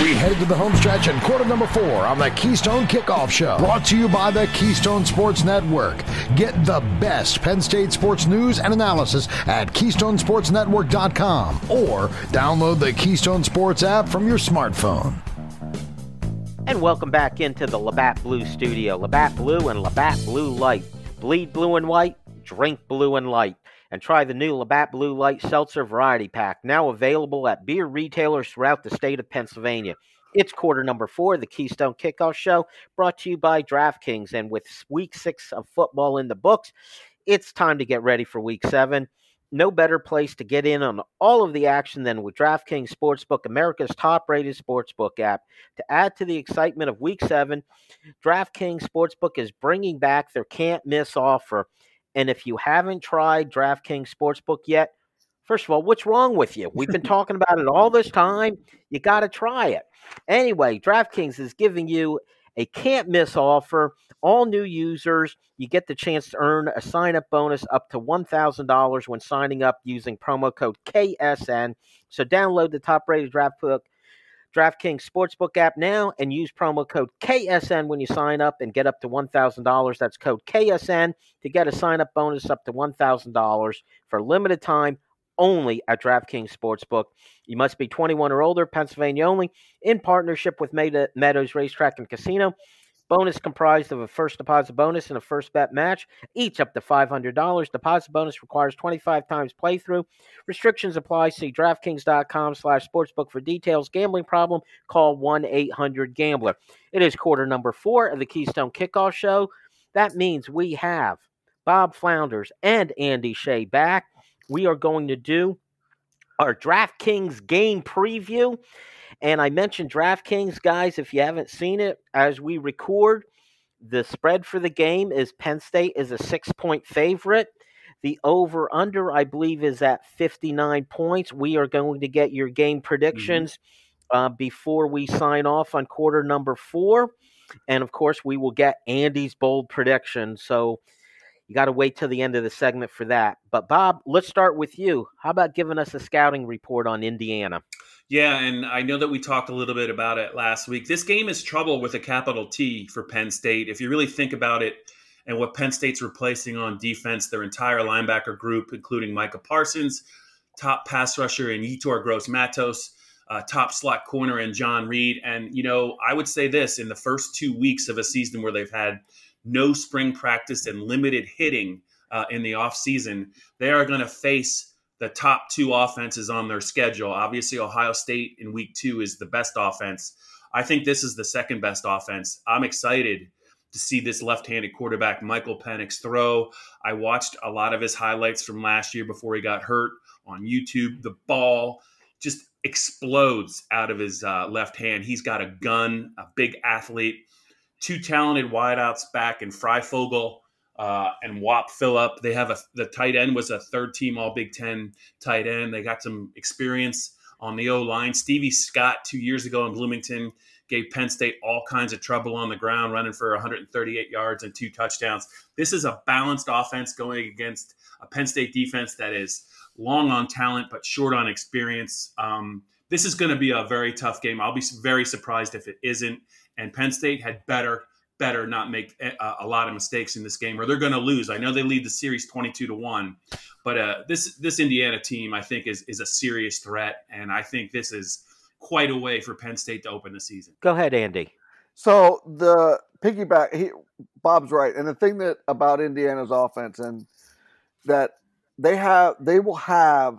We head to the home stretch in quarter number 4 on the Keystone Kickoff Show, brought to you by the Keystone Sports Network. Get the best Penn State sports news and analysis at KeystoneSportsNetwork.com or download the Keystone Sports app from your smartphone. And welcome back into the Labatt Blue studio. Labatt Blue and Labatt Blue Light. Bleed blue and white, drink blue and light. And try the new Labatt Blue Light Seltzer Variety Pack, now available at beer retailers throughout the state of Pennsylvania. It's quarter number 4, the Keystone Kickoff Show, brought to you by DraftKings. And with Week 6 of football in the books, it's time to get ready for Week 7. No better place to get in on all of the action than with DraftKings Sportsbook, America's top-rated sportsbook app. To add to the excitement of Week 7, DraftKings Sportsbook is bringing back their can't-miss offer. And if you haven't tried DraftKings Sportsbook yet, first of all, what's wrong with you? We've been talking about it all this time. You got to try it. Anyway, DraftKings is giving you a can't-miss offer. All new users, you get the chance to earn a sign-up bonus up to $1,000 when signing up using promo code KSN. So download the top-rated DraftKings Sportsbook app now and use promo code KSN when you sign up and get up to $1,000. That's code KSN to get a sign-up bonus up to $1,000 for a limited time only at DraftKings Sportsbook. You must be 21 or older, Pennsylvania only, in partnership with Meadows Racetrack and Casino. Bonus comprised of a first deposit bonus and a first bet match, each up to $500. Deposit bonus requires 25 times playthrough. Restrictions apply. See DraftKings.com/sportsbook for details. Gambling problem? Call 1-800-GAMBLER. It is quarter number 4 of the Keystone Kickoff Show. That means we have Bob Flounders and Andy Shea back. We are going to do our DraftKings game preview. And I mentioned DraftKings, guys, if you haven't seen it, as we record, the spread for the game is Penn State is a 6-point favorite. The over-under, I believe, is at 59 points. We are going to get your game predictions before we sign off on quarter number 4. And, of course, we will get Andy's bold prediction. So you got to wait till the end of the segment for that. But, Bob, let's start with you. How about giving us a scouting report on Indiana? Yeah, and I know that we talked a little bit about it last week. This game is trouble with a capital T for Penn State. If you really think about it and what Penn State's replacing on defense, their entire linebacker group, including Micah Parsons, top pass rusher in Yetur Gross-Matos, top slot corner in John Reed. And, you know, I would say this, in the first 2 weeks of a season where they've had no spring practice and limited hitting in the offseason, they are going to face the top 2 offenses on their schedule. Obviously, Ohio State in week 2 is the best offense. I think this is the second best offense. I'm excited to see this left-handed quarterback, Michael Penix, throw. I watched a lot of his highlights from last year before he got hurt on YouTube. The ball just explodes out of his left hand. He's got a gun, a big athlete, 2 talented wideouts back in Freifogel and Whop Phillip. They have the tight end was a third-team All-Big Ten tight end. They got some experience on the O-line. Stevie Scott 2 years ago in Bloomington gave Penn State all kinds of trouble on the ground, running for 138 yards and 2 touchdowns. This is a balanced offense going against a Penn State defense that is long on talent but short on experience. This is going to be a very tough game. I'll be very surprised if it isn't. And Penn State had better not make a lot of mistakes in this game, or they're going to lose. I know they lead the series 22-1, but this Indiana team, I think, is a serious threat, and I think this is quite a way for Penn State to open the season. Go ahead, Andy. So the piggyback, Bob's right, and the thing that about Indiana's offense, and that they will have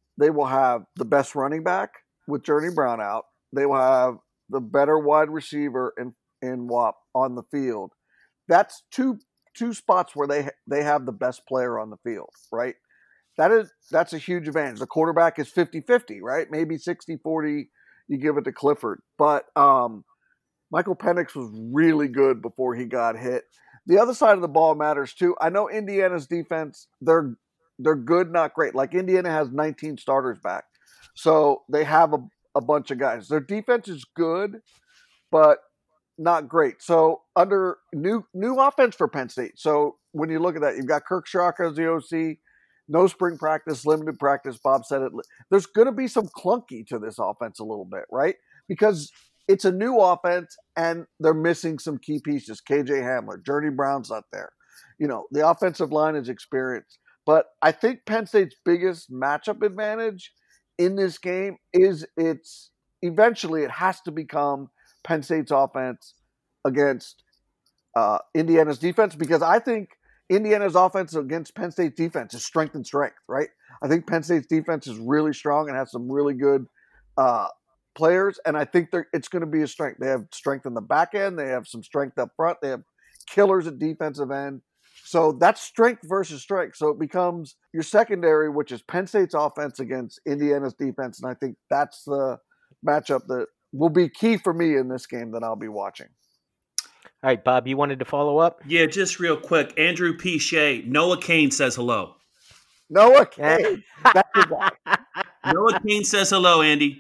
the best running back with Journey Brown out. They will have the better wide receiver in Whop on the field. That's two spots where they have the best player on the field, right? That's a huge advantage. The quarterback is 50-50, right? Maybe 60-40 you give it to Clifford. But Michael Penix was really good before he got hit. The other side of the ball matters too. I know Indiana's defense, they're good, not great. Like Indiana has 19 starters back. So they have a bunch of guys. Their defense is good, but not great. So under new offense for Penn State. So when you look at that, you've got Kirk Straka as the OC, no spring practice, limited practice. Bob said it. There's going to be some clunky to this offense a little bit, right? Because it's a new offense, and they're missing some key pieces. KJ Hamler, Journey Brown's not there. The offensive line is experienced. But I think Penn State's biggest matchup advantage in this game is eventually it has to become Penn State's offense against Indiana's defense, because I think Indiana's offense against Penn State's defense is strength and strength, right? I think Penn State's defense is really strong and has some really good players, and I think it's going to be a strength. They have strength in the back end. They have some strength up front. They have killers at defensive end. So that's strength versus strength. So it becomes your secondary, which is Penn State's offense against Indiana's defense, and I think that's the matchup that will be key for me in this game that I'll be watching. All right, Bob, you wanted to follow up? Yeah, just real quick. Andrew P. Shea, Noah Kane says hello. Noah Kane. That's the guy. Noah Kane says hello, Andy.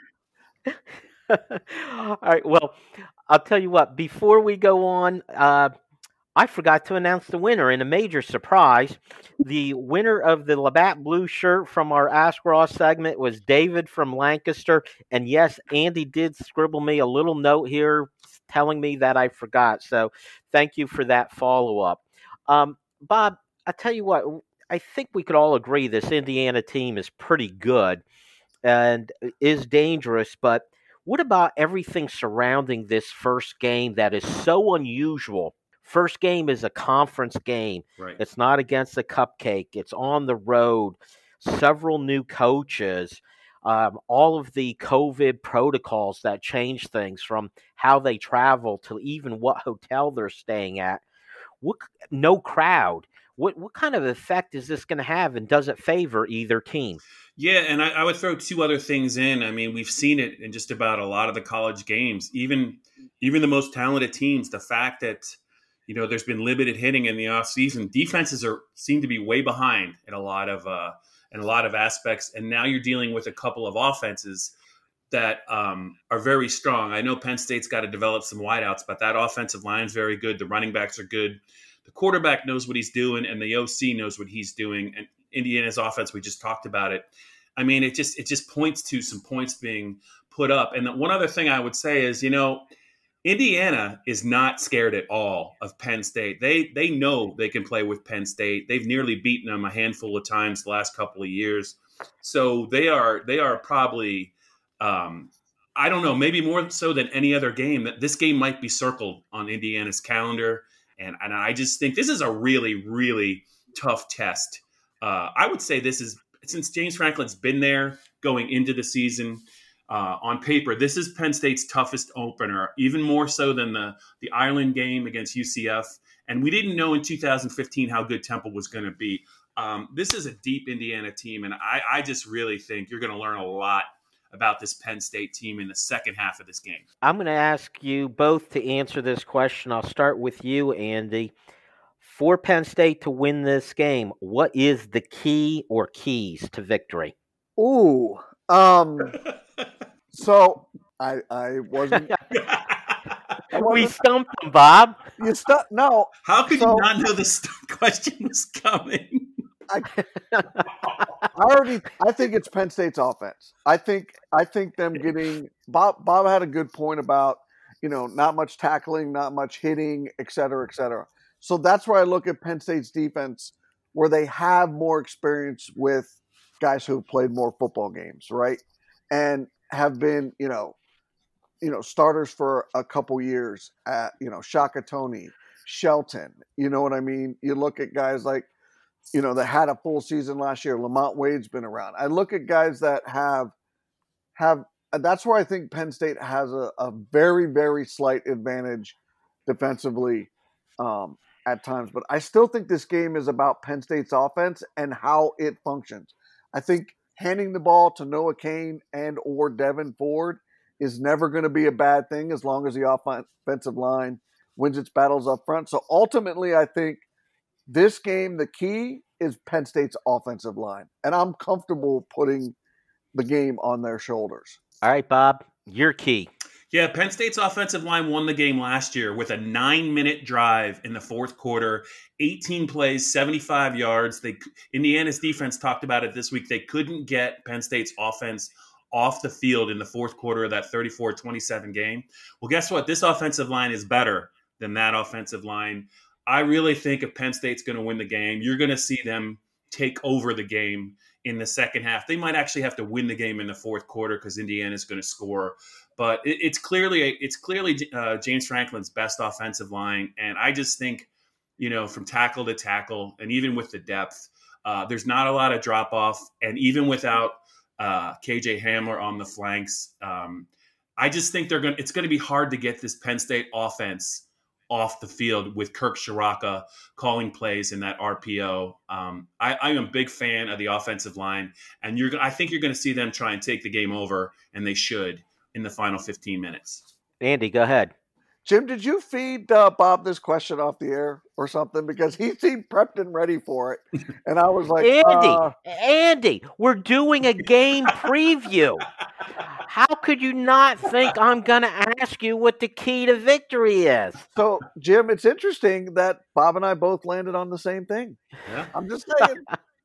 All right, well, I'll tell you what. Before we go on, I forgot to announce the winner in a major surprise. The winner of the Labatt Blue shirt from our Ask Ross segment was David from Lancaster. And yes, Andy did scribble me a little note here telling me that I forgot. So thank you for that follow-up. Bob, I tell you what, I think we could all agree this Indiana team is pretty good and is dangerous, but what about everything surrounding this first game that is so unusual? First game is a conference game. Right. It's not against a cupcake. It's on the road. Several new coaches. All of the COVID protocols that change things from how they travel to even what hotel they're staying at. No crowd. What kind of effect is this going to have, and does it favor either team? Yeah, and I would throw two other things in. I mean, we've seen it in just about a lot of the college games, even the most talented teams. The fact that there's been limited hitting in the offseason. Defenses seem to be way behind in a lot of aspects, and now you're dealing with a couple of offenses that are very strong. I know Penn State's got to develop some wideouts, but that offensive line's very good. The running backs are good. The quarterback knows what he's doing, and the OC knows what he's doing. And Indiana's offense, we just talked about it. I mean, it just points to some points being put up. And the one other thing I would say is, Indiana is not scared at all of Penn State. They know they can play with Penn State. They've nearly beaten them a handful of times the last couple of years. So they are probably, I don't know, maybe more so than any other game. That this game might be circled on Indiana's calendar. And I just think this is a really, really tough test. I would say this is, since James Franklin's been there going into the season, on paper, this is Penn State's toughest opener, even more so than the Ireland game against UCF. And we didn't know in 2015 how good Temple was going to be. This is a deep Indiana team, and I just really think you're going to learn a lot about this Penn State team in the second half of this game. I'm going to ask you both to answer this question. I'll start with you, Andy. For Penn State to win this game, what is the key or keys to victory? Ooh. So I wasn't. We stumped him, Bob. You no. How could you not know this question was coming? I think it's Penn State's offense. I think them getting Bob had a good point about not much tackling, not much hitting, et cetera, et cetera. So that's where I look at Penn State's defense, where they have more experience with guys who have played more football games, right? And have been, starters for a couple years at, Shaka Toney, Shelton, you know what I mean? You look at guys like, that had a full season last year. Lamont Wade's been around. I look at guys that have, that's where I think Penn State has a very, very slight advantage defensively at times. But I still think this game is about Penn State's offense and how it functions. I think handing the ball to Noah Kane and or Devin Ford is never going to be a bad thing as long as the offensive line wins its battles up front. So ultimately, I think this game, the key is Penn State's offensive line. And I'm comfortable putting the game on their shoulders. All right, Bob, your key. Yeah, Penn State's offensive line won the game last year with a 9-minute drive in the fourth quarter, 18 plays, 75 yards. Indiana's defense talked about it this week. They couldn't get Penn State's offense off the field in the fourth quarter of that 34-27 game. Well, guess what? This offensive line is better than that offensive line. I really think if Penn State's going to win the game, you're going to see them take over the game in the second half. They might actually have to win the game in the fourth quarter because Indiana's going to score. But it's clearly James Franklin's best offensive line. And I just think, from tackle to tackle, and even with the depth, there's not a lot of drop off. And even without KJ Hamler on the flanks, I just think it's going to be hard to get this Penn State offense off the field with Kirk Ciarrocca calling plays in that RPO. I am a big fan of the offensive line, and I think you're going to see them try and take the game over, and they should in the final 15 minutes. Andy, go ahead. Jim, did you feed Bob this question off the air or something? Because he seemed prepped and ready for it. And I was like, Andy, we're doing a game preview. How could you not think I'm going to ask you what the key to victory is? So, Jim, it's interesting that Bob and I both landed on the same thing. Yeah. I'm just saying.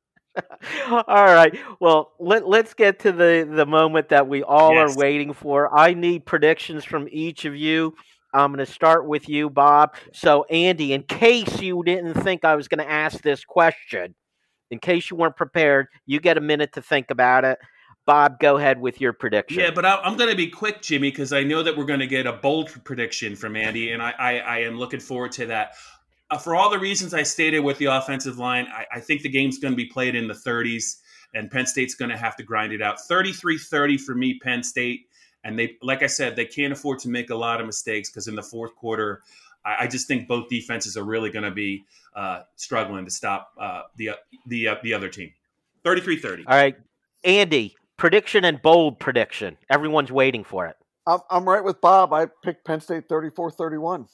All right. Well, let's get to the moment that we all are waiting for. I need predictions from each of you. I'm going to start with you, Bob. So, Andy, in case you didn't think I was going to ask this question, in case you weren't prepared, you get a minute to think about it. Bob, go ahead with your prediction. Yeah, but I'm going to be quick, Jimmy, because I know that we're going to get a bold prediction from Andy, and I am looking forward to that. For all the reasons I stated with the offensive line, I think the game's going to be played in the 30s, and Penn State's going to have to grind it out. 33-30 for me, Penn State. And they, like I said, they can't afford to make a lot of mistakes because in the fourth quarter, I just think both defenses are really going to be struggling to stop the other team. 33-30. All right, Andy, prediction and bold prediction. Everyone's waiting for it. I'm right with Bob. I picked Penn State 34-31.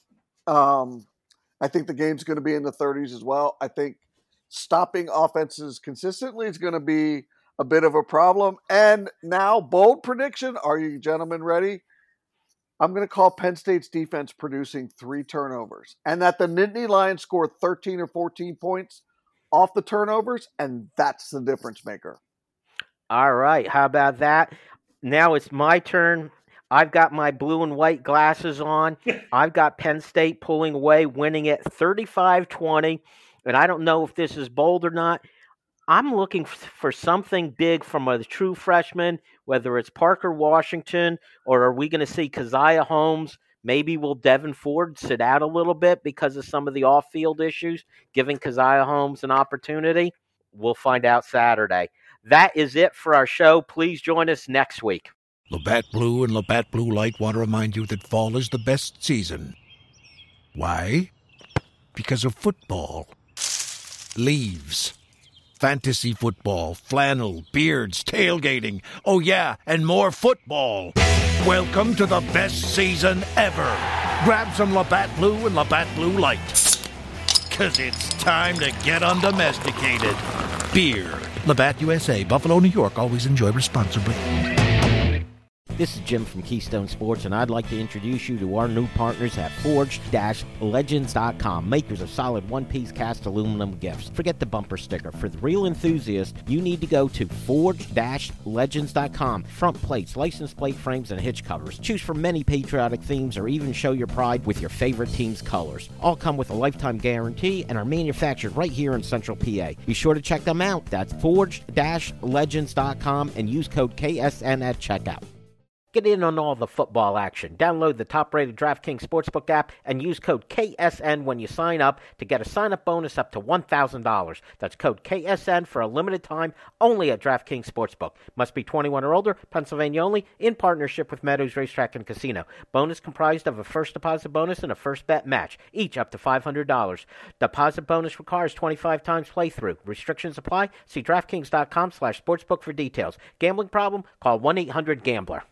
I think the game's going to be in the 30s as well. I think stopping offenses consistently is going to be a bit of a problem. And now, bold prediction. Are you gentlemen ready? I'm going to call Penn State's defense producing 3 turnovers. And that the Nittany Lions score 13 or 14 points off the turnovers, and that's the difference maker. All right. How about that? Now it's my turn. I've got my blue and white glasses on. I've got Penn State pulling away, winning it 35-20. And I don't know if this is bold or not. I'm looking for something big from a true freshman, whether it's Parker Washington or are we going to see Keziah Holmes? Maybe will Devin Ford sit out a little bit because of some of the off-field issues, giving Keziah Holmes an opportunity? We'll find out Saturday. That is it for our show. Please join us next week. Labatt Blue and Labatt Blue Light want to remind you that fall is the best season. Why? Because of football. Leaves. Fantasy football, flannel, beards, tailgating. Oh, yeah, and more football. Welcome to the best season ever. Grab some Labatt Blue and Labatt Blue Light. Because it's time to get undomesticated. Beer. Labatt USA, Buffalo, New York. Always enjoy responsibly. This is Jim from Keystone Sports, and I'd like to introduce you to our new partners at Forged-Legends.com, makers of solid one-piece cast aluminum gifts. Forget the bumper sticker. For the real enthusiast, you need to go to Forged-Legends.com. Front plates, license plate frames, and hitch covers. Choose from many patriotic themes or even show your pride with your favorite team's colors. All come with a lifetime guarantee and are manufactured right here in Central PA. Be sure to check them out. That's Forged-Legends.com and use code KSN at checkout. Get in on all the football action. Download the top-rated DraftKings Sportsbook app and use code KSN when you sign up to get a sign-up bonus up to $1,000. That's code KSN for a limited time only at DraftKings Sportsbook. Must be 21 or older, Pennsylvania only, in partnership with Meadows Racetrack and Casino. Bonus comprised of a first deposit bonus and a first bet match, each up to $500. Deposit bonus requires 25 times playthrough. Restrictions apply. See DraftKings.com/sportsbook for details. Gambling problem? Call 1-800-GAMBLER.